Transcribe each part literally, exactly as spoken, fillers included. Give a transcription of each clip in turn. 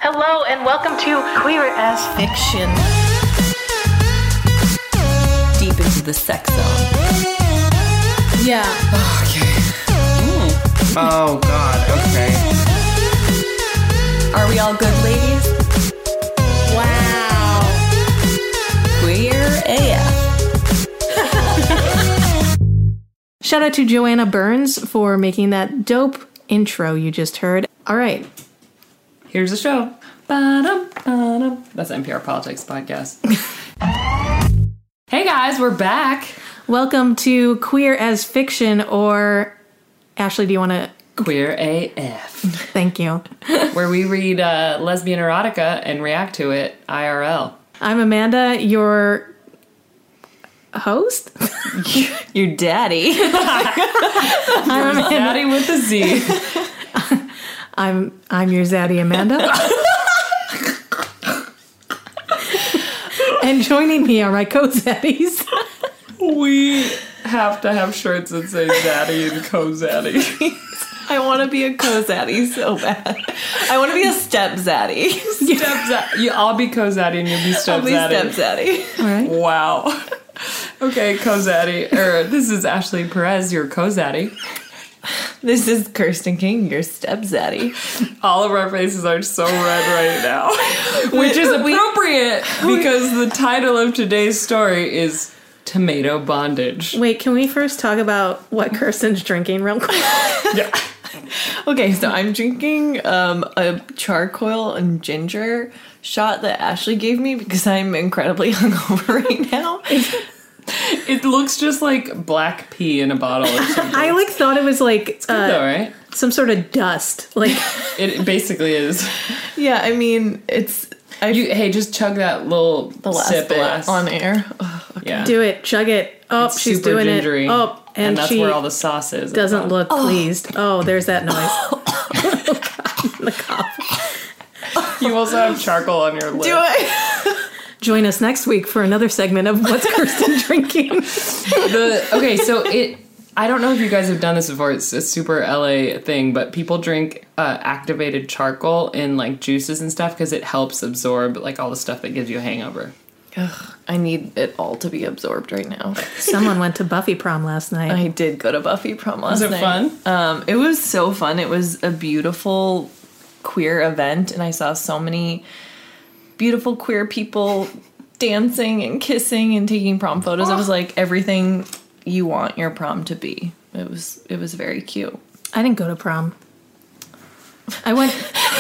Hello and welcome to Queer as Fiction. Deep into the sex zone. Yeah. Okay. Mm. Oh, God. Okay. Are we all good, ladies? Wow. Queer A F. Shout out to Joanna Burns for making that dope intro you just heard. All right. Here's the show. Ba-dum, ba-dum. That's N P R Politics Podcast. Hey guys, we're back. Welcome to Queer as Fiction, or Ashley, do you want to? Queer A F. Thank you. Where we read uh, lesbian erotica and react to it I R L. I'm Amanda, your host. Your daddy. I'm Amanda. Daddy with a Z. I'm I'm your zaddy Amanda. And joining me are my co-zaddies. We have to have shirts that say Zaddy and co-zaddy. I want to be a co-zaddy so bad. I want to be a step-zaddy. Step-zaddy. You, I'll be co-zaddy and you'll be I'll be step-zaddy. step-zaddy. All right. Wow. Okay, co-zaddy. Er, this is Ashley Perez, your co-zaddy. This is Kirsten King, your step-zaddy. All of our faces are so red right now. Which is appropriate because the title of today's story is Tomato Bondage. Wait, can we first talk about what Kirsten's drinking real quick? Yeah. Okay, so I'm drinking um, a charcoal and ginger shot that Ashley gave me because I'm incredibly hungover right now. It looks just like black pea in a bottle or something. I like thought it was like It's good though, right? some sort of dust. Like It basically is. Yeah, I mean, it's... I You, hey, just chug that little the last sip bit last. on air. Ugh, okay. Yeah. do it, chug it. Oh, It's she's super doing gingery. it. Oh, and, And that's she where all the sauce is. doesn't look pleased. Oh, there's that noise. Oh, God, the cough. You also have charcoal on your lip. Do I? Join us next week for another segment of What's Kirsten Drinking? The okay, so it. I don't know if you guys have done this before. It's a super L A thing, but people drink uh, activated charcoal in like juices and stuff because it helps absorb like all the stuff that gives you a hangover. Ugh, I need it all to be absorbed right now. Someone went to Buffy prom last night. I did go to Buffy prom last Was it night. fun? Um, it was so fun. It was a beautiful queer event, and I saw so many beautiful queer people dancing and kissing and taking prom photos. Oh. It was like everything you want your prom to be. It was it was very cute. I didn't go to prom. I went.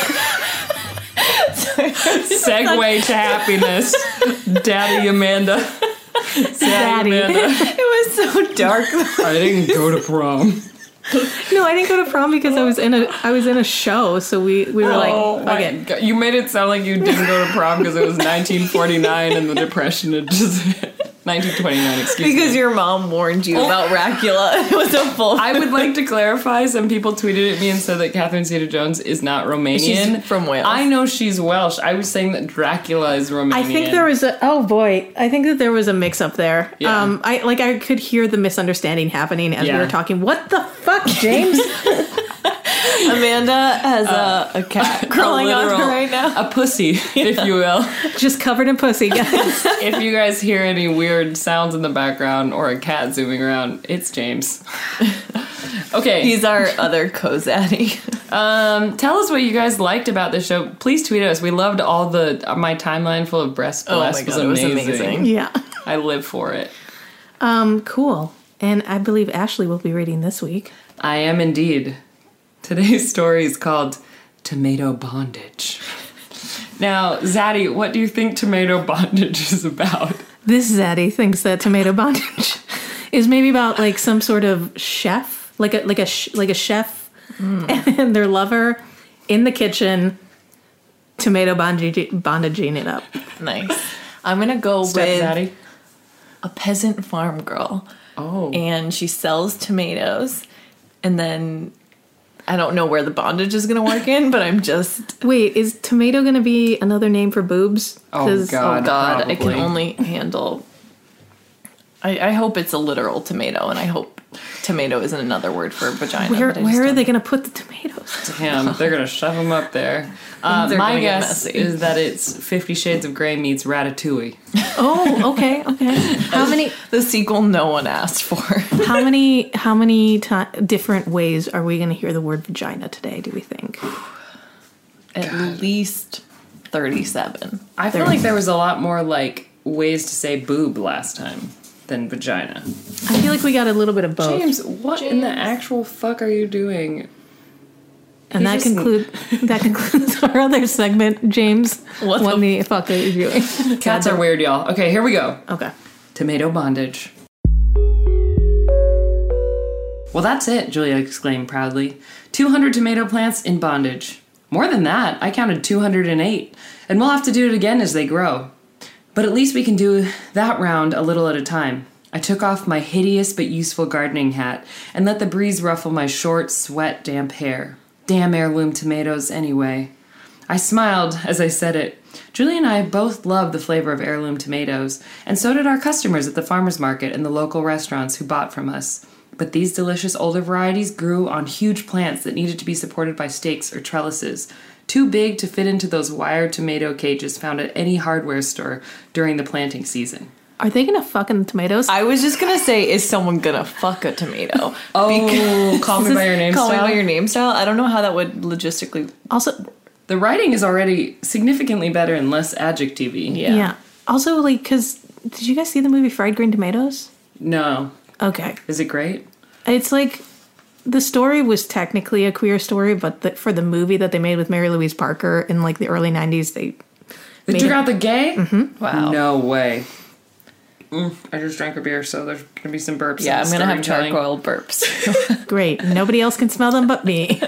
Segue to happiness, Daddy Amanda. Daddy. Amanda. It was so dark. I didn't go to prom. No, I didn't go to prom because I was in a I was in a show, so we, we were Oh like, my fuck it. God. You made it sound like you didn't go to prom because it was nineteen forty-nine and the Depression had just hit. nineteen twenty-nine, excuse Because me. your mom warned you about Racula. It was a full... I would like to clarify, some people tweeted at me and said that Catherine Zeta-Jones is not Romanian. She's from Wales. I know she's Welsh. I was saying that Dracula is Romanian. I think there was a oh boy, I think that there was a mix up there. Yeah. Um I like I could hear the misunderstanding happening as Yeah. we were talking. What the fuck, James? Amanda has a, a cat crawling on literal- her right now. A pussy, if you will. Just covered in pussy, guys. If you guys hear any weird sounds in the background or a cat zooming around, it's James. Okay. He's our other co-zaddy. Um, tell us what you guys liked about the show. Please tweet at us. We loved all the my timeline full of breast Oh my blast was God, it was amazing. amazing. Yeah. I live for it. Um, cool. And I believe Ashley will be reading this week. I am indeed. Today's story is called Tomato Bondage. Now, Zaddy, what do you think Tomato Bondage is about? This Zaddy thinks that tomato bondage is maybe about like some sort of chef, like a like a sh- like a chef Mm. and their lover in the kitchen, tomato bondage bondaging it up. Nice. I'm gonna go Step with Zaddy? a peasant farm girl. Oh. And she sells tomatoes, and then I don't know where the bondage is gonna work in, but I'm just Wait, is tomato going to be another name for boobs? Oh, 'Cause- God. oh god, I can probably. only handle. I, I hope it's a literal tomato, and I hope tomato isn't another word for vagina. Where but I just where are don't- they going to put the tomatoes? Damn, they're gonna shove them up there. Uh, They're my gonna get guess messy. is that it's Fifty Shades of Grey meets Ratatouille. Oh, okay, okay. How many The sequel no one asked for. how many how many ti different ways are we going to hear the word vagina today, do we think? At least thirty-seven. I feel like there was a lot more like ways to say boob last time than vagina. I feel like we got a little bit of both. James, what in the actual fuck are you doing? and you that just- conclude that concludes our other segment. James, What what, the the fuck are you doing? Cats are weird, y'all. Okay, here we go. Okay. Tomato bondage. Well, that's it, Julia exclaimed proudly. two hundred tomato plants in bondage. More than that, I counted two hundred eight, and we'll have to do it again as they grow. But at least we can do that round a little at a time. I took off my hideous but useful gardening hat and let the breeze ruffle my short, sweat, damp hair. Damn heirloom tomatoes, anyway. I smiled as I said it. Julie and I both love the flavor of heirloom tomatoes, and so did our customers at the farmers market and the local restaurants who bought from us. But these delicious older varieties grew on huge plants that needed to be supported by stakes or trellises, too big to fit into those wire tomato cages found at any hardware store during the planting season. Are they going to fuck in the tomatoes? I was just gonna say, is someone gonna fuck a tomato? Oh, call me by your name Call me style? by your name style. I don't know how that would logistically. Also, The writing is already significantly better and less adjective-y. Yeah. yeah. Also, like, because did you guys see the movie Fried Green Tomatoes? No. Okay. Is it great? It's like the story was technically a queer story, but the, for the movie that they made with Mary Louise Parker in like the early nineties, they They made took it- out the gay? Mm-hmm. Wow. No way. Mm, I just drank a beer, so there's gonna be some burps. Yeah, in I'm the gonna have storytelling. charcoal burps. great. Nobody else can smell them but me.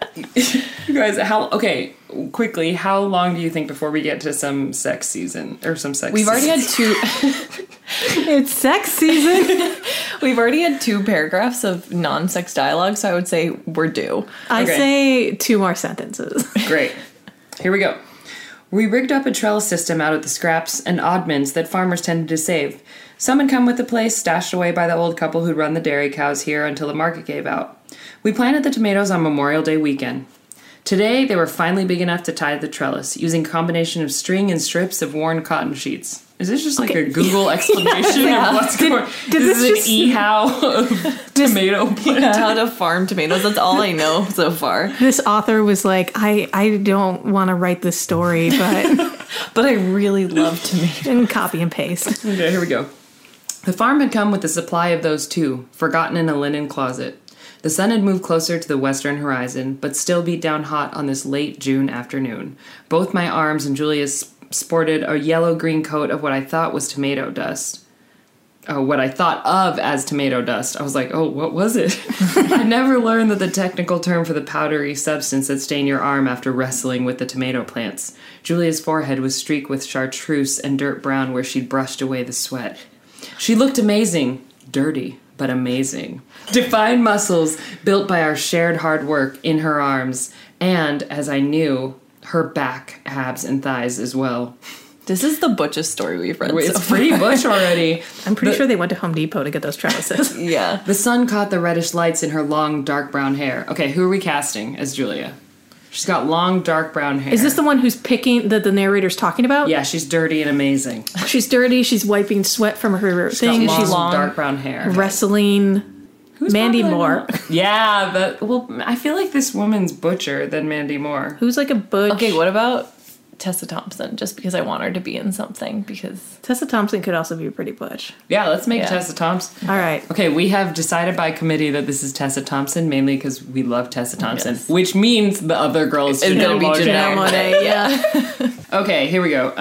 You guys, how? Okay, quickly, how long do you think before we get to some sex season or some sex? We've already had season? two. It's sex season. We've already had two paragraphs of non-sex dialogue, so I would say we're due. I Okay. say two more sentences. Great. Here we go. We rigged up a trellis system out of the scraps and oddments that farmers tended to save. Some had come with the place, stashed away by the old couple who'd run the dairy cows here until the market gave out. We planted the tomatoes on Memorial Day weekend. Today, they were finally big enough to tie the trellis, using a combination of string and strips of worn cotton sheets. Is this just like Okay. a Google explanation Yeah. of what's Did- going on? did This this is just- an e-how of tomato planting. Yeah, how to farm tomatoes. That's all I know so far. This author was like, I, I don't want to write this story, but But I really love tomatoes. and copy and paste. Okay, here we go. The farm had come with a supply of those too, forgotten in a linen closet. The sun had moved closer to the western horizon, but still beat down hot on this late June afternoon. Both my arms and Julia's sported a yellow-green coat of what I thought was tomato dust. Oh, what I thought of as tomato dust. I was like, oh, what was it? I never learned that the technical term for the powdery substance that stained your arm after wrestling with the tomato plants. Julia's forehead was streaked with chartreuse and dirt brown where she'd brushed away the sweat. She looked amazing. Dirty, but amazing. Defined muscles built by our shared hard work in her arms, and, as I knew, her back, abs, and thighs as well. This is the butchest story we've read. It's so pretty bush already. I'm pretty The- sure they went to Home Depot to get those trellises. Yeah. The sun caught the reddish lights in her long, dark brown hair. Okay, who are we casting as Julia? She's got long, dark brown hair. Is this the one who's picking that the narrator's talking about? Yeah, she's dirty and amazing. She's dirty. She's wiping sweat from her She's got thing. long, She's long. dark brown hair. wrestling Who's Mandy popular Moore. now? Yeah, but well, I feel like this woman's butcher than Mandy Moore. Who's like a butch. Okay, what about Tessa Thompson? Just because I want her to be in something. Because Tessa Thompson could also be pretty butch. Yeah, let's make Yeah. Tessa Thompson. All right. Okay, we have decided by committee that this is Tessa Thompson, mainly because we love Tessa Thompson, Yes. which means the other girl is It's Janelle gonna be Monáe. Janelle Monáe, yeah. Okay, here we go.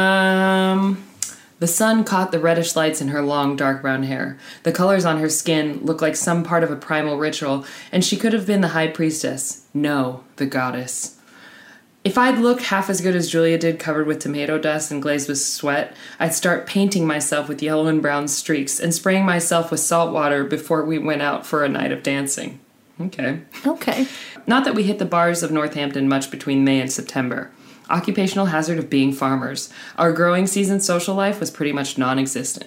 Um, the sun caught the reddish lights in her long, dark brown hair. The colors on her skin looked like some part of a primal ritual, and she could have been the high priestess. No, the goddess. If I'd look half as good as Julia did, covered with tomato dust and glazed with sweat, I'd start painting myself with yellow and brown streaks and spraying myself with salt water before we went out for a night of dancing. Okay. Okay. Not that we hit the bars of Northampton much between May and September. Occupational hazard of being farmers. Our growing season social life was pretty much non-existent.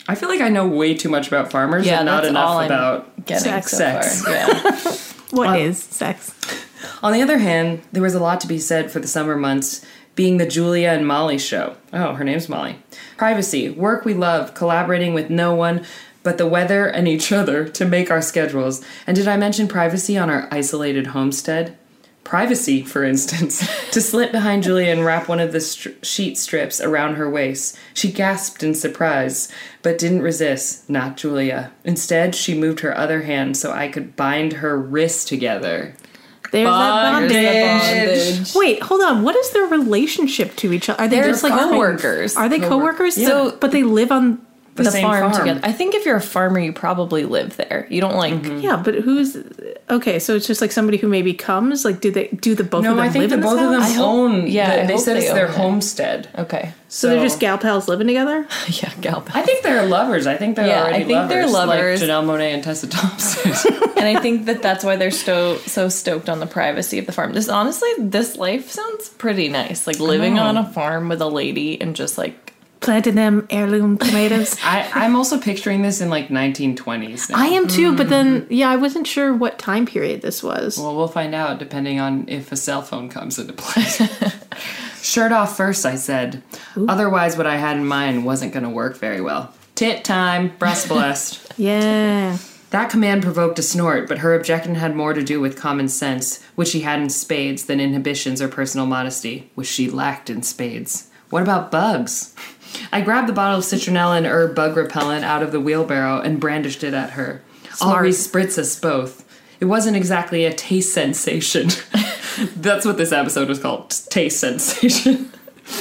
I feel like I know way too much about farmers Yeah, and not that's all enough I'm about getting sex. so Sex. far. Yeah. What Uh, is sex? On the other hand, there was a lot to be said for the summer months being the Julia and Molly show. Oh, her name's Molly. Privacy, work we love, collaborating with no one but the weather and each other to make our schedules. And did I mention privacy on our isolated homestead? Privacy, for instance, to slip behind Julia and wrap one of the str- sheet strips around her waist. She gasped in surprise, but didn't resist. Not Julia. Instead, she moved her other hand so I could bind her wrists together. There's that Bondage. bondage. Bondage. Wait, hold on. What is their relationship to each other? Are they They're just like coworkers. Are they coworkers? Yeah. So, but they live on. The, The same farm, farm. together. I think if you're a farmer, you probably live there. You don't like. Mm-hmm. Yeah, but who's okay? So it's just like somebody who maybe comes. Like, do they do the both No, of them I think live that in this both of them house? I hope- own. yeah, the- I they hope said they it's their own it. homestead. Okay. So they're just gal pals living together. Yeah, gal I think they're lovers. I think they're Yeah, I already think lovers. they're lovers. Like Janelle Monáe and Tessa Thompson. And I think that that's why they're so so stoked on the privacy of the farm. This honestly, this life sounds pretty nice. Like living know. on a farm with a lady and just like Planting them heirloom tomatoes. I, I'm also picturing this in like nineteen twenties. Now. I am too, but then yeah, I wasn't sure what time period this was. Well, we'll find out depending on if a cell phone comes into play. Shirt off first, I said. Otherwise, what I had in mind wasn't going to work very well. Tit time, breast blessed. Yeah. That command provoked a snort, but her objection had more to do with common sense, which she had in spades, than inhibitions or personal modesty, which she lacked in spades. What about bugs? I grabbed the bottle of citronella and herb bug repellent out of the wheelbarrow and brandished it at her. I'll Smart. respritz us both. It wasn't exactly a taste sensation. That's what this episode was called, taste sensation.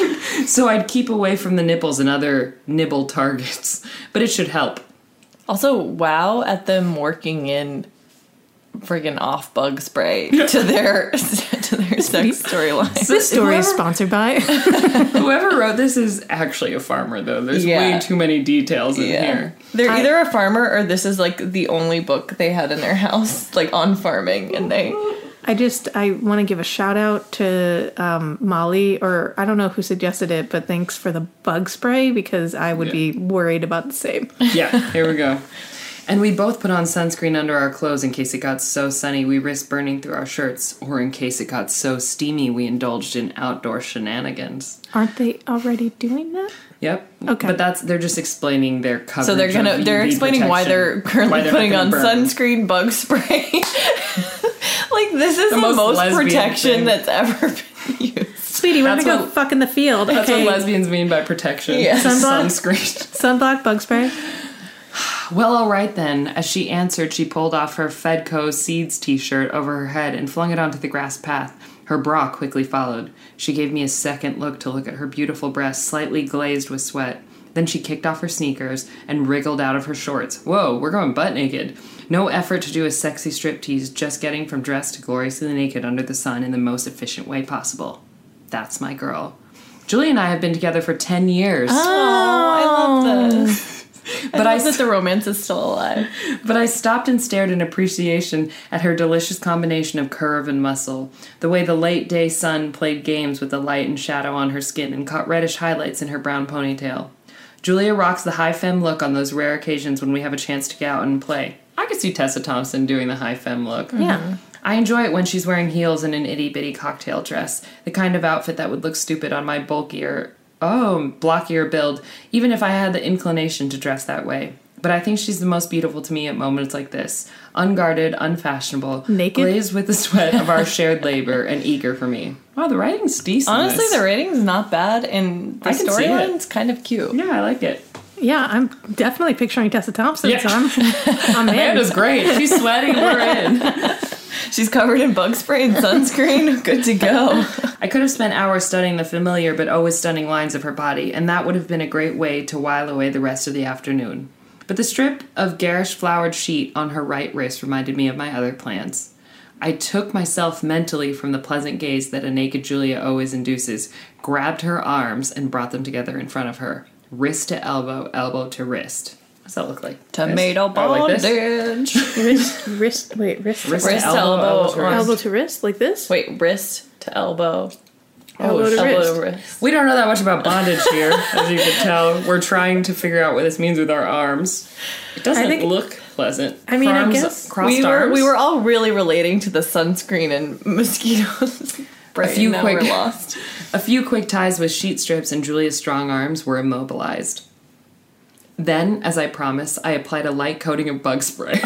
So I'd keep away from the nipples and other nibble targets, but it should help. also wow at them working in friggin' off bug spray to their to their sex storyline. This story is Whoever- sponsored by. Whoever wrote this is actually a farmer, though. There's Yeah. way too many details in here. They're I- either a farmer or this is like the only book they had in their house, like on farming, and they I just I want to give a shout out to um, Molly, or I don't know who suggested it, but thanks for the bug spray because I would Yeah. be worried about the same. Yeah, here we go. And we both put on sunscreen under our clothes in case it got so sunny we risked burning through our shirts, or in case it got so steamy we indulged in outdoor shenanigans. Aren't they already doing that? Yep. Okay. But that's they're just explaining their coverage. so they're gonna of they're U V explaining why they're protection, currently why they're not putting gonna on burn. sunscreen bug spray. Like this is the, The most most, lesbian protection thing. that's ever been used. Sweetie, we're That's gonna go what- fuck in the field. That's okay. what lesbians mean by protection. Yeah. Sunblock? Sunscreen. Sunblock bug spray. Well, all right then. As she answered, she pulled off her Fedco Seeds t-shirt over her head and flung it onto the grass path. Her bra quickly followed. She gave me a second look to look at her beautiful breasts, slightly glazed with sweat. Then she kicked off her sneakers and wriggled out of her shorts. Whoa, we're going butt naked. No effort to do a sexy striptease, just getting from dressed to gloriously naked under the sun in the most efficient way possible. That's my girl. Julie and I have been together for ten years. Oh, I love this. But I I love that s- the romance is still alive. But I stopped and stared in appreciation at her delicious combination of curve and muscle, the way the late day sun played games with the light and shadow on her skin and caught reddish highlights in her brown ponytail. Julia rocks the high femme look on those rare occasions when we have a chance to get out and play. I could see Tessa Thompson doing the high femme look. Yeah. I enjoy it when she's wearing heels and an itty-bitty cocktail dress, the kind of outfit that would look stupid on my bulkier, oh, blockier build, even if I had the inclination to dress that way. But I think she's the most beautiful to me at moments like this. Unguarded, unfashionable, Naked? glazed with the sweat of our shared labor, and eager for me. Wow, the writing's decent. in Honestly, this. the rating's not bad, and the I can see it. storyline's kind of cute. Yeah, I like it. Yeah, I'm definitely picturing Tessa Thompson, Yeah. so I'm, I'm in. Amanda's great. She's sweating, we're in. She's covered in bug spray and sunscreen. Good to go. I could have spent hours studying the familiar but always stunning lines of her body, and that would have been a great way to while away the rest of the afternoon. But the strip of garish flowered sheet on her right wrist reminded me of my other plans. I took myself mentally from the pleasant gaze that a naked Julia always induces, grabbed her arms, and brought them together in front of her. Wrist to elbow, elbow to wrist. What does that look like? Tomato This? Oh, like this? bondage. wrist, wrist, wait, wrist, Wrist Wrist to to elbow, elbow, elbow to or- wrist. elbow to wrist, like this. Wait, wrist to elbow. Elbow to Elbow wrist. to wrist. We don't know that much about bondage here, as you can tell. We're trying to figure out what this means with our arms. It doesn't I think- look pleasant. I mean, I Arms- guess crossed We were arms. we were all really relating to the sunscreen and mosquitoes. A few now quick we're lost. A few quick ties with sheet strips and Julia's strong arms were immobilized. Then, as I promised, I applied a light coating of bug spray.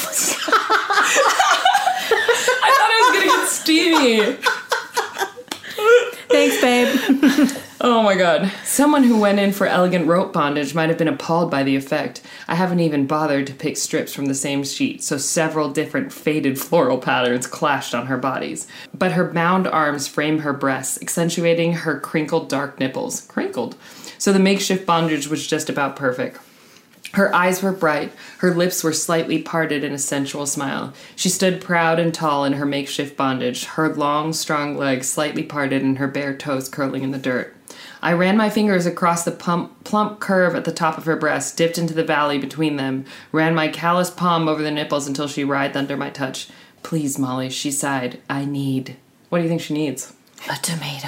I thought I was gonna get steamy. Thanks, babe. Oh my god. Someone who went in for elegant rope bondage might have been appalled by the effect. I haven't even bothered to pick strips from the same sheet, so several different faded floral patterns clashed on her bodies. But her bound arms framed her breasts, accentuating her crinkled dark nipples. Crinkled. So the makeshift bondage was just about perfect. Her eyes were bright, her lips were slightly parted in a sensual smile. She stood proud and tall in her makeshift bondage, her long, strong legs slightly parted and her bare toes curling in the dirt. I ran my fingers across the plump, plump curve at the top of her breast, dipped into the valley between them, ran my calloused palm over the nipples until she writhed under my touch. Please, Molly, she sighed. I need... What do you think she needs? A tomato.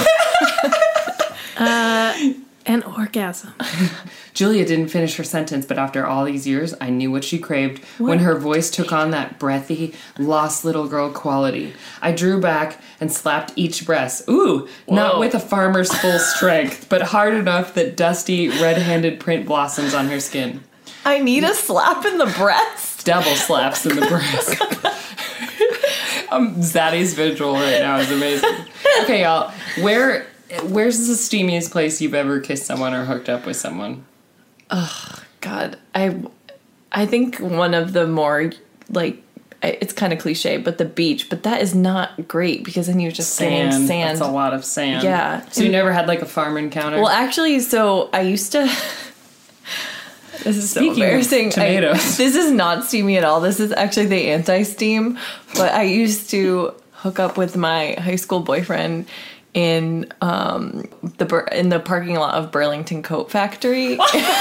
uh, an orgasm. Julia didn't finish her sentence, but after all these years, I knew what she craved what? when her voice took on that breathy, lost little girl quality. I drew back and slapped each breast. Ooh, Whoa. Not with a farmer's full strength, but hard enough that dusty, red-handed print blossoms on her skin. I need a slap in the breast. Double slaps in the breast. um, Zaddy's visual right now is amazing. Okay, y'all, where... Where's the steamiest place you've ever kissed someone or hooked up with someone? Oh, God. I, I think one of the more, like, it's kind of cliche, but the beach. But that is not great because then you're just sand. getting sand. That's a lot of sand. Yeah. So you never had, like, a farm encounter? Well, actually, so I used to... This is Speaking so embarrassing. Of tomatoes. I, this is not steamy at all. This is actually the anti-steam. But I used to hook up with my high school boyfriend in um the in the parking lot of Burlington Coat Factory.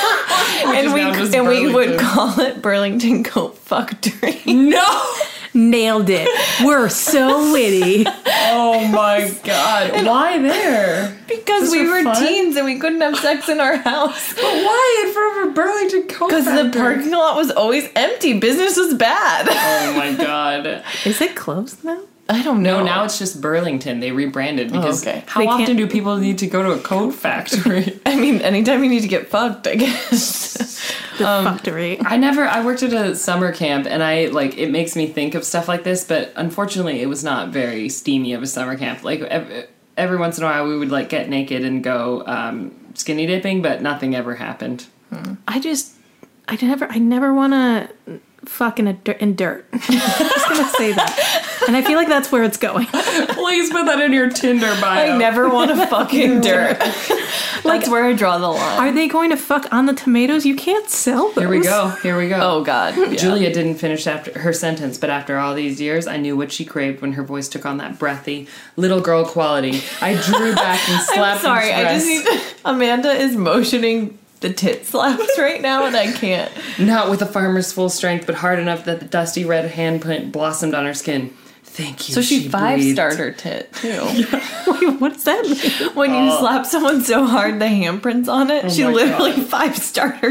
and we and we would call it Burlington Coat Factory. No. Nailed it. We're so witty. Oh my god. And why there? Because we were fun? teens and we couldn't have sex in our house. But why in front of a Burlington Coat Factory? Because the parking lot was always empty. Business was bad. Oh my god. Is it closed now? I don't know. No, now it's just Burlington. They rebranded because oh, okay. how they often can't... do people need to go to a coat factory? I mean, anytime you need to get fucked, I guess. The um, factory. I never, I worked at a summer camp and I, like, it makes me think of stuff like this, but unfortunately it was not very steamy of a summer camp. Like, every, every once in a while we would, like, get naked and go um, skinny dipping, but nothing ever happened. Hmm. I just, I never, I never want to fuck in, a dirt, in dirt. I'm just going to say that. And I feel like that's where it's going. Please put that in your Tinder bio. I never want to fuck in dirt. That's like, where I draw the line. Are they going to fuck on the tomatoes? You can't sell those. Here we go. Here we go. Oh, God. Yeah. Julia didn't finish after her sentence, but after all these years, I knew what she craved when her voice took on that breathy, little girl quality. I drew back and slapped I'm sorry. each I breast. just need to, Amanda is motioning the tit slaps right now, and I can't. Not with a farmer's full strength, but hard enough that the dusty red handprint blossomed on her skin. Thank you. So she, she five-starred breathed. her tit, too. Yeah. Wait, what does that mean? When you oh. slap someone so hard the handprints on it, oh she literally God. five-starred her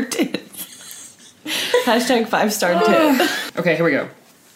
tits. Hashtag five-star tit. Okay, here we go.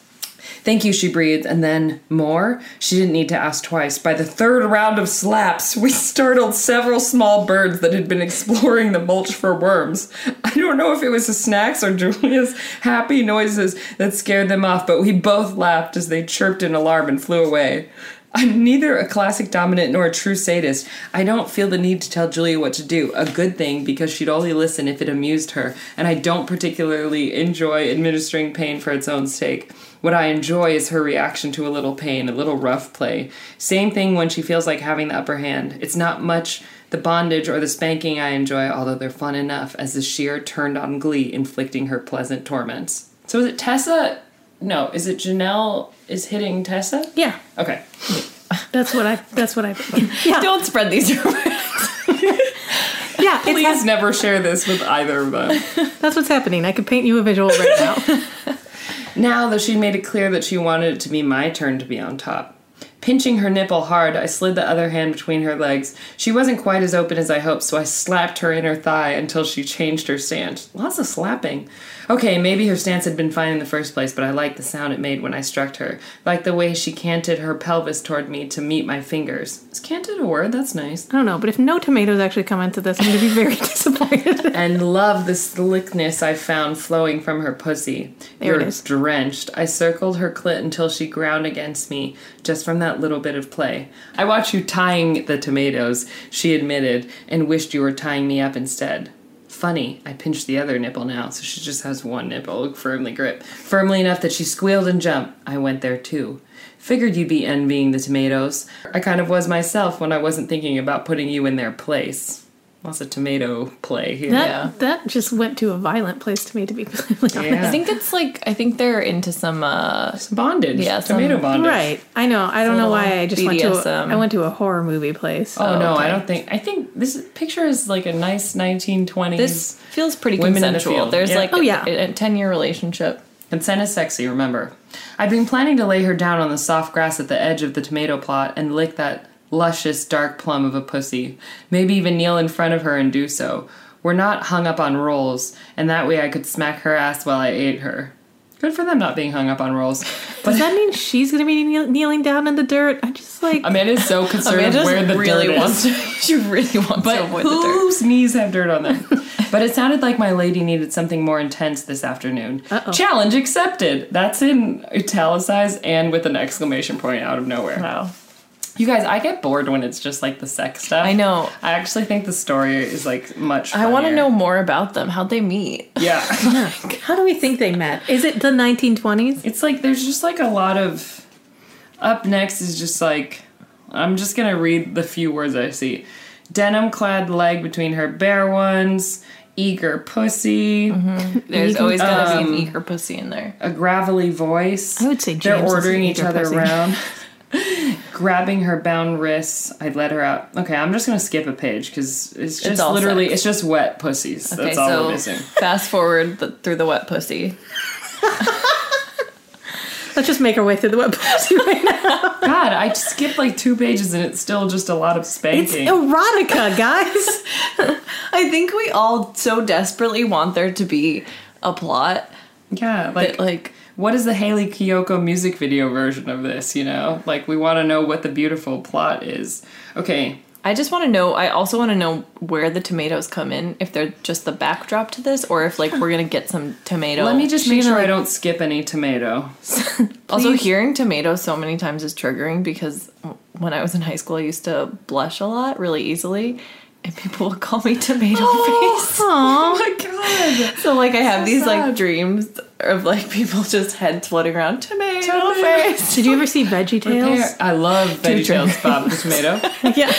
Thank you, she breathed, and then more? She didn't need to ask twice. By the third round of slaps, we startled several small birds that had been exploring the mulch for worms. I don't know if it was the snacks or Julia's happy noises that scared them off, but we both laughed as they chirped in alarm and flew away. I'm neither a classic dominant nor a true sadist. I don't feel the need to tell Julia what to do, a good thing because she'd only listen if it amused her, and I don't particularly enjoy administering pain for its own sake. What I enjoy is her reaction to a little pain, a little rough play. Same thing when she feels like having the upper hand. It's not much the bondage or the spanking I enjoy, although they're fun enough, as the sheer turned-on glee inflicting her pleasant torments. So is it Tessa? No, is it Janelle is hitting Tessa? Yeah. Okay. That's what I, that's what I, yeah. Don't spread these rumors. Yeah, Please it's never share this with either of them. That's what's happening. I could paint you a visual right now. Now, though she made it clear that she wanted it to be my turn to be on top. Pinching her nipple hard, I slid the other hand between her legs. She wasn't quite as open as I hoped, so I slapped her inner thigh until she changed her stance. Lots of slapping. Okay, maybe her stance had been fine in the first place, but I liked the sound it made when I struck her. Like the way she canted her pelvis toward me to meet my fingers. Is canted a word? That's nice. I don't know, but if no tomatoes actually come into this, I'm going to be very disappointed. And love the slickness I found flowing from her pussy. There You're it is. drenched. I circled her clit until she ground against me, just from that little bit of play. I watched you tying the tomatoes, she admitted, and wished you were tying me up instead. Funny, I pinched the other nipple now, so she just has one nipple firmly gripped. Firmly enough that she squealed and jumped. I went there too. Figured you'd be envying the tomatoes. I kind of was myself when I wasn't thinking about putting you in their place. Lots of tomato play here. That, Yeah. that just went to a violent place to me, to be completely honest. Yeah. I think it's like, I think they're into some, uh, Some bondage. Yeah, some- tomato bondage. Right. I know. I don't a know little why I just went to B D S M. a, I went to a horror movie place. Oh, Oh, no, okay. I don't think. I think this picture is like a nice nineteen twenties. this feels pretty Women in the consensual. field. There's Yeah. like Oh, yeah. a ten-year relationship. Consent is sexy, remember. I'd been planning to lay her down on the soft grass at the edge of the tomato plot and lick that luscious dark plum of a pussy. Maybe even kneel in front of her and do so. We're not hung up on rolls, and that way I could smack her ass while I ate her. Good for them not being hung up on rolls. But Does that mean she's going to be kneel- kneeling down in the dirt? I just like... Amanda's so concerned Amanda where the really dirt wants is. to. She really wants But to avoid the dirt. whose knees have dirt on them? But it sounded like my lady needed something more intense this afternoon. Uh-oh. Challenge accepted. That's in italicized and with an exclamation point out of nowhere. Wow. You guys, I get bored when it's just like the sex stuff. I know. I actually think the story is like much I want to funnier. know more about them. How'd they meet? Yeah. How do we think they met? Is it the nineteen twenties? It's like there's just like a lot of. Up next is just like. I'm just gonna read the few words I see. Denim clad leg between her bare ones. Eager pussy. There's always gotta be Um, an eager pussy in there. A gravelly voice. I would say they're James is ordering an each eager other pussy. around. Grabbing her bound wrists, I'd let her out. Okay, I'm just gonna skip a page because it's just all literally sex. it's just wet pussies. Okay, That's all so we're missing. fast forward the, through the wet pussy. Let's just make our way through the web pussy right now. God, I skipped like two pages and it's still just a lot of It's spanking. erotica, guys. I think we all so desperately want there to be a plot yeah, like that, like, what is the Haley Kiyoko music video version of this? You know, like we want to know what the beautiful plot is. Okay, I just want to know. I also want to know where the tomatoes come in. If they're just the backdrop to this, or if like we're gonna get some tomato. let me just She's make gonna, sure I like- don't skip any tomato. Also, Please. hearing tomato so many times is triggering because when I was in high school, I used to blush a lot, really easily, and people would call me tomato face. Oh my god! So like, I have these sad. like dreams of like people just heads floating around tomato, Tomato face. Did you ever see Veggie Tales? I love Veggie Tales, Bob the tomato. Yeah.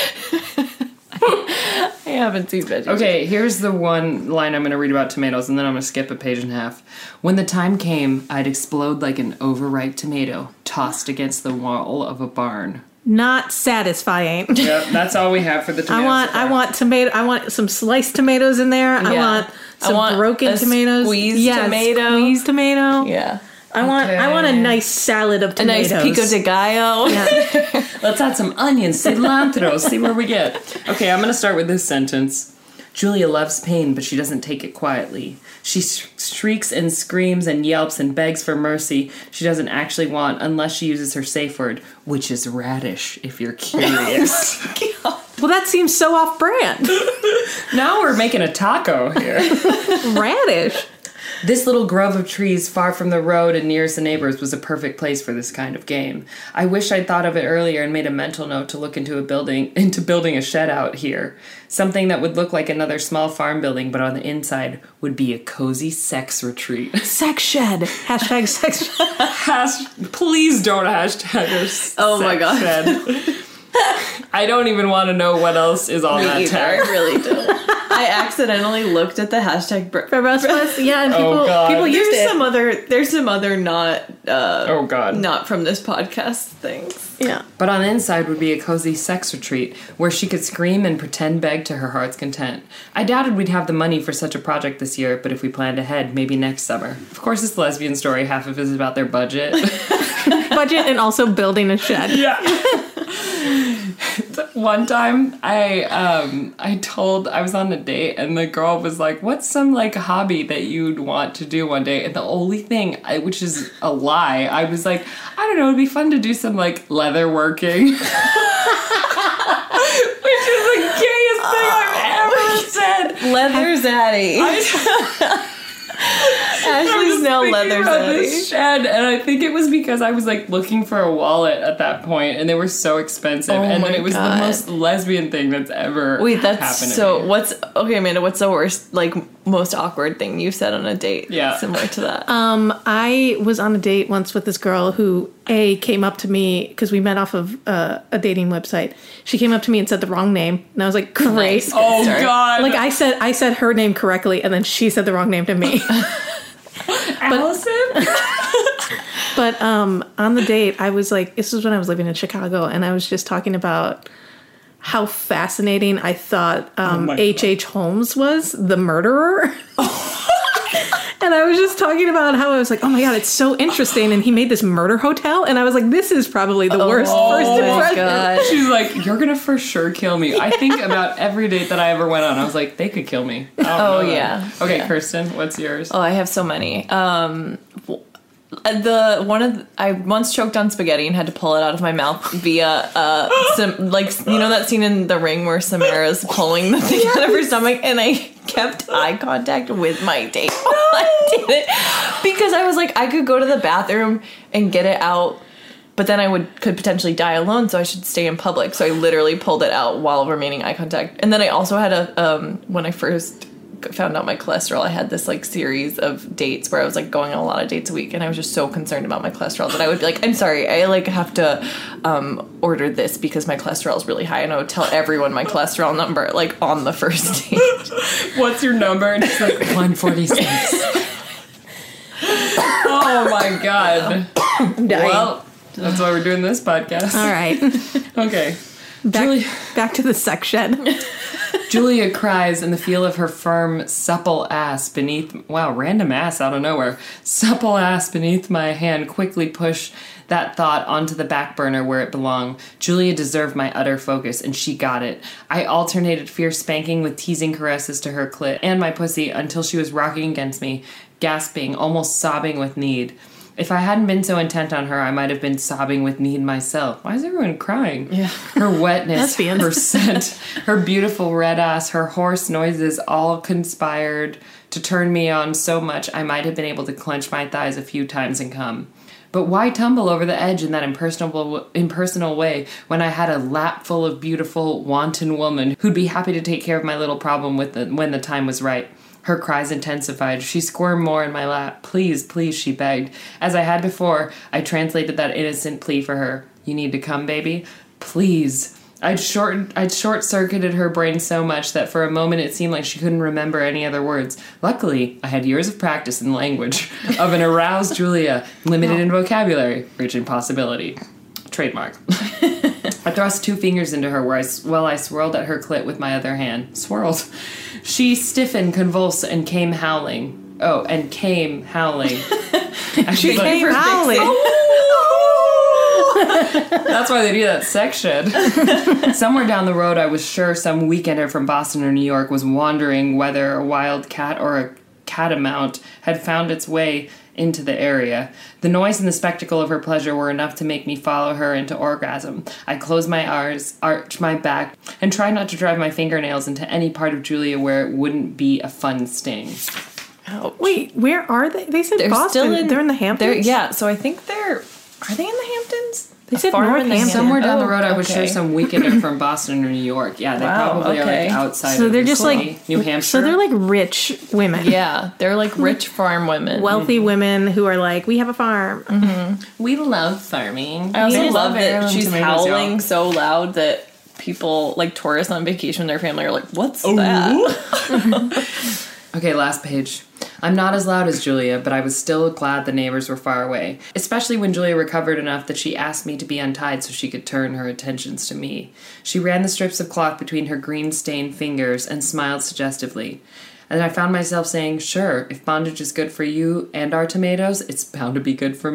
I haven't seen veggies. Okay, here's the one line I'm going to read about tomatoes, and then I'm going to skip a page and a half. When the time came, I'd explode like an overripe tomato tossed against the wall of a barn. Not satisfying. Yep, that's all we have for the tomatoes. I want I want tomato I want some sliced tomatoes in there. I Yeah. want I some want broken a tomatoes. squeezed yeah, tomato. Squeezed tomato. Yeah. I want I want a Okay. nice salad of A tomatoes. nice pico de gallo. Yeah. Let's add some onions, cilantro, see where we get. Okay, I'm going to start with this sentence. Julia loves pain, but she doesn't take it quietly. She sh- shrieks and screams and yelps and begs for mercy she doesn't actually want unless she uses her safe word, which is radish, if you're curious. Well, that seems so off brand. Now we're making a taco here. Radish. This little grove of trees far from the road and nearest the neighbors was a perfect place for this kind of game. I wish I'd thought of it earlier and made a mental note to look into a building into building a shed out here. Something that would look like another small farm building, but on the inside would be a cozy sex retreat. Sex shed. Hashtag sex shed. Hash- please don't hashtag us. Oh my God. Shed. I don't even want to know what else is on Me that either. I tag. really do. I accidentally looked at the hashtag. Br- For most of us, yeah, and Oh, people God. people used there's it. some other. There's some other not. Uh, Oh God. Not from this podcast things. Yeah. But on the inside would be a cozy sex retreat where she could scream and pretend beg to her heart's content. I doubted we'd have the money for such a project this year, but if we planned ahead, maybe next summer. Of course, it's the lesbian story. Half of it is about their budget. budget and also building a shed. Yeah. One time I um I told I was on a date and the girl was like, what's some like hobby that you'd want to do one day? And the only thing I, which is a lie, I was like, I don't know, it'd be fun to do some like leather working. Which is the gayest thing I've ever said. Leather zaddy. I, Ashley's now leather about zaddy. this shed, and I think it was because I was like looking for a wallet at that point, and they were so expensive. Oh and my then it was God. the most lesbian thing that's ever Wait, that's happened to so. me. What's okay, Amanda? What's the worst, like, most awkward thing you've said on a date? Yeah. similar to that. Um, I was on a date once with this girl who a came up to me because we met off of uh, a dating website. She came up to me and said the wrong name, and I was like, "Great!" Nice. Oh Sorry. God! Like I said, I said her name correctly, and then she said the wrong name to me. Allison. But um, on the date, I was like, this was when I was living in Chicago, and I was just talking about how fascinating I thought um, my H H. Holmes was, the murderer. And I was just talking about how I was like, oh my God, it's so interesting. And he made this murder hotel. And I was like, this is probably the worst Oh first my impression. God. She's like, you're gonna for sure kill me. I think about every date that I ever went on, I was like, they could kill me. I don't Oh, know that. yeah. Okay, Yeah. Kirsten, what's yours? Oh, I have so many. Um, the one of the, I once choked on spaghetti and had to pull it out of my mouth via uh, some like you know that scene in The Ring where Samara's pulling the thing out of her stomach, and I kept eye contact with my date while I did it because I was like, I could go to the bathroom and get it out, but then I would could potentially die alone, so I should stay in public. So I literally pulled it out while remaining eye contact. And then I also had a um, when I first found out my cholesterol, I had this like series of dates where I was like going on a lot of dates a week, and I was just so concerned about my cholesterol that I would be like, I'm sorry, I like have to um, order this because my cholesterol is really high, and I would tell everyone my cholesterol number like on the first date. What's your number? And she's like, one forty-six. Oh my God. I'm dying. Well, that's why we're doing this podcast. All right. Okay. Back, Julia, back to the section. Julia cries in the feel of her firm, supple ass beneath... Wow, random ass out of nowhere. Supple ass beneath my hand quickly push that thought onto the back burner where it belonged. Julia deserved my utter focus, and she got it. I alternated fierce spanking with teasing caresses to her clit and my pussy until she was rocking against me, gasping, almost sobbing with need. If I hadn't been so intent on her, I might have been sobbing with need myself. Why is everyone crying? Yeah. Her wetness, Lesbians. her scent, her beautiful red ass, her hoarse noises all conspired to turn me on so much I might have been able to clench my thighs a few times and come. But why tumble over the edge in that impersonal, impersonal way when I had a lap full of beautiful, wanton woman who'd be happy to take care of my little problem with the, when the time was right? Her cries intensified. She squirmed more in my lap. Please, please, she begged. As I had before, I translated that innocent plea for her. You need to come, baby? Please. I'd short, I'd short-circuited her brain so much that for a moment it seemed like she couldn't remember any other words. Luckily, I had years of practice in language of an aroused Julia, limited in vocabulary, rich in possibility. Trademark. I thrust two fingers into her where I, while I swirled at her clit with my other hand. Swirled. She stiffened, convulsed, and came howling. Oh, and came howling. She came howling. That's why they do that section. Somewhere down the road, I was sure some weekender from Boston or New York was wondering whether a wild cat or a catamount had found its way into the area. The noise and the spectacle of her pleasure were enough to make me follow her into orgasm. I closed my eyes, arched my back, and tried not to drive my fingernails into any part of Julia where it wouldn't be a fun sting. Ouch. Wait, where are they? They said They're Boston. still in. They're in the Hamptons? They're, yeah, so I think they're. Are they in the Hamptons? They said Far in the Northampton. Hamptons. Somewhere down the Oh, road, I was okay. sure some weekender from Boston or New York. Yeah, they Wow, probably okay. are like outside So of they're the just city. like New Hampshire. So they're like rich women. Yeah, they're like rich farm women. Wealthy women who are like, we have a farm. we love farming. I also We love that heirloom she's tomatoes, howling y'all. so loud that people, like tourists on vacation, their family are like, "What's that?" Okay, last page. I'm not as loud as Julia, but I was still glad the neighbors were far away, especially when Julia recovered enough that she asked me to be untied so she could turn her attentions to me. She ran the strips of cloth between her green-stained fingers and smiled suggestively. And I found myself saying, sure, if bondage is good for you and our tomatoes, it's bound to be good for me.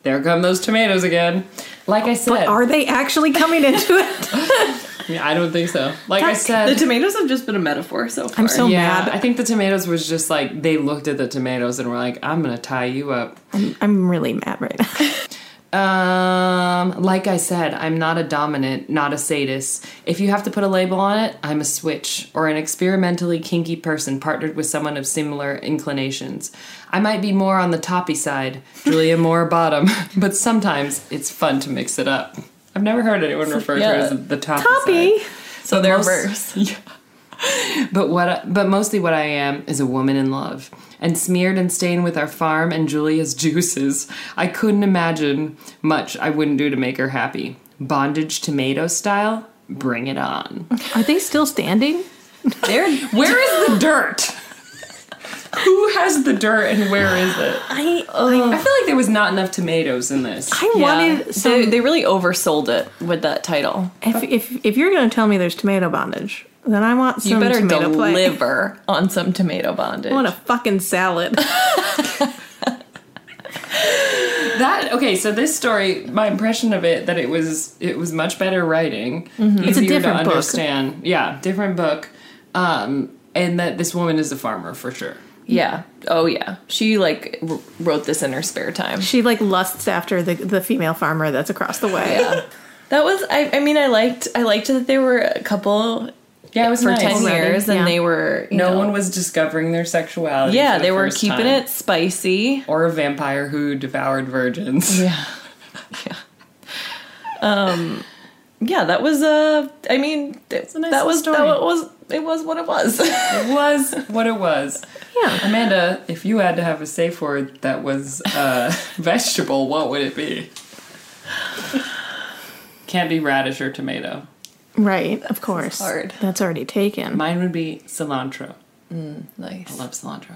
there come those tomatoes again. Like I said, But are they actually coming into it? yeah, I don't think so. Like I said, The tomatoes have just been a metaphor so far. I'm so yeah, mad. I think the tomatoes was just like they looked at the tomatoes and were like, "I'm gonna tie you up." I'm, I'm really mad right now. Um, like I said, I'm not a dominant, not a sadist. If you have to put a label on it, I'm a switch or an experimentally kinky person partnered with someone of similar inclinations. I might be more on the toppy side, Julia more bottom, but sometimes it's fun to mix it up. I've never heard anyone refer yeah. to it as the toppy, Toppy. side. So But they're most- reverse. Yeah. But what? I, but mostly, what I am is a woman in love, and smeared and stained with our farm and Julia's juices. I couldn't imagine much I wouldn't do to make her happy. Bondage tomato style, bring it on. Are they still standing? They're Where is the dirt? Who has the dirt and where is it? I I feel like there was not enough tomatoes in this. I yeah, wanted some. they, they really oversold it with that title. if, if if you're going to tell me there's tomato bondage, then I want some You better tomato play. deliver on some tomato bondage. I want a fucking salad. That okay, so this story, my impression of it, that it was it was much better writing, easier It's a different to book. understand. Yeah, different book, um, and that this woman is a farmer for sure. Yeah. Oh, yeah. She, like, w- wrote this in her spare time. She like lusts after the the female farmer that's across the way. Yeah. That was, I, I mean, I liked, I liked that they were a couple Yeah, it was for nice. ten Already, years and yeah. they were, you No know, one was discovering their sexuality. yeah, for the they were first keeping time. it spicy. Or a vampire who devoured virgins. Yeah. Yeah. Um, yeah, that was, uh, I mean, it, a nice that was, story. that was, it was what it was. It was what it was. Yeah. Amanda, if you had to have a safe word that was uh, vegetable, what would it be? Can't be radish or tomato. Right, of course. hard. That's already taken. Mine would be cilantro. Nice. I love cilantro.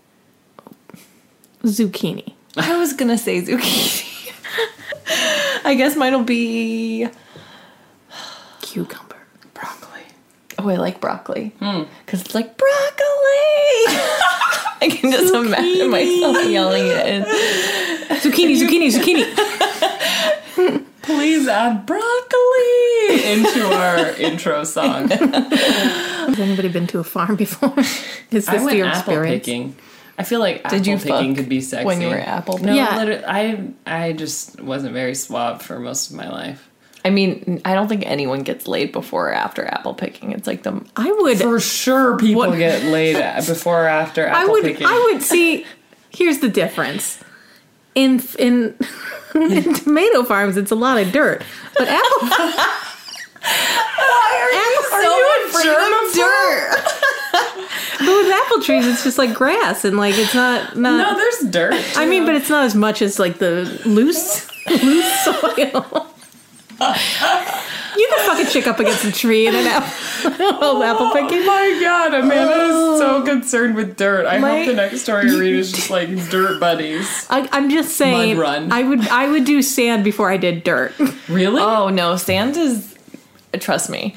Zucchini. I was gonna say zucchini. I guess mine will be. Cucumber. Broccoli. Oh, I like broccoli Hmm. because it's like broccoli. I can just imagine myself yelling it. In. Zucchini, zucchini, zucchini. Please add broccoli into our intro song. Has anybody been to a farm before? Is I this went your apple experience? picking. I feel like apple Did you picking fuck could be sexy when you were apple No, Yeah. literally, I I just wasn't very suave for most of my life. I mean, I don't think anyone gets laid before or after apple picking. It's like the I would. For sure, people What- get laid at- before or after apple I would. picking. I would see. Here's the difference. In in in tomato farms, it's a lot of dirt, but apple. Why are you Are so you a afraid of dirt? But with apple trees, it's just like grass, and like it's not not. no, there's dirt. I mean, but it's not as much as like the loose loose soil. You can fuck a chick up against a tree and an apple, apple picking. Oh my god, Amanda is so concerned with dirt. I My- hope the next story I read is just like dirt buddies. I, I'm just saying. Mud run. I would I would do sand before I did dirt. Really? Oh no, sand is. Trust me,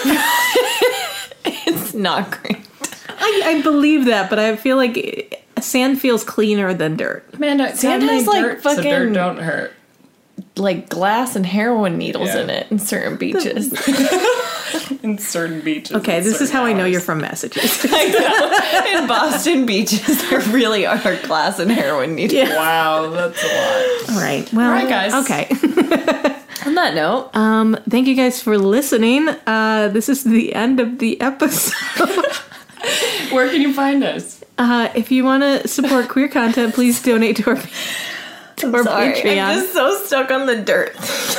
it's not great. I, I believe that, but I feel like sand feels cleaner than dirt. Amanda, Sand God has, made like, dirt, so dirt fucking- don't hurt. Like glass and heroin needles Yeah. in it in certain beaches. In certain beaches. Okay, at this is certain how I know hours. you're from Massachusetts. In Boston beaches, there really are glass and heroin needles. Yeah. Wow, that's a lot. All right. Well, All right, guys. Okay. On that note, Um, thank you guys for listening. Uh, this is the end of the episode. Where can you find us? Uh, if you want to support queer content, please donate to our, to our sorry, Patreon. I'm just so stuck on the dirt.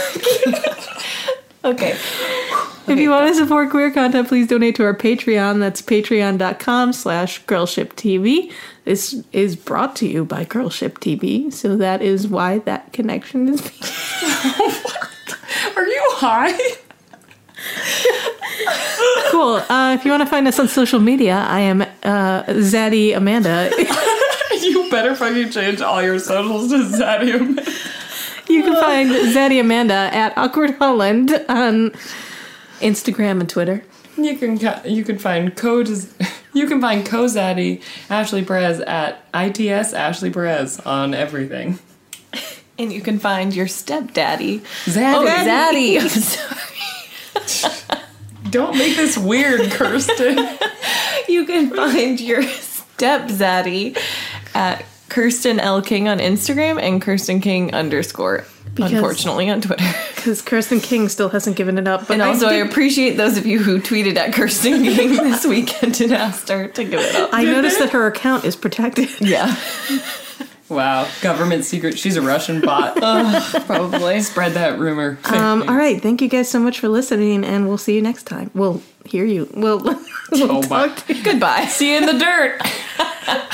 Okay. If you want to support queer content, please donate to our Patreon. That's patreon.com slash girlshiptv. This is brought to you by Girlship T V, so that is why that connection is being Are you high? cool. Uh, if you want to find us on social media, I am uh, Zaddy Amanda. You better fucking change all your socials to Zadium. You can find Zaddy Amanda at Awkward Holland on Instagram and Twitter. You can ca- you can find code you can find Cozaddy Ashley Perez at I T S Ashley Perez on everything. And you can find your stepdaddy. Zaddy. Oh, Zaddy. I'm sorry. Don't make this weird, Kirsten. You can find your step Zaddy at Kirsten L. King on Instagram and Kirsten King underscore, Because- unfortunately, on Twitter. Because Kirsten King still hasn't given it up. But And also, I, did- appreciate those of you who tweeted at Kirsten King this weekend and asked her to give it up. I noticed that her account is protected. Yeah, Wow, government secret. She's a Russian bot. probably. Spread that rumor. Um, all right. Thank you guys so much for listening, and we'll see you next time. We'll hear you. We'll, we'll Oh, my. talk to you. Goodbye. See you in the dirt.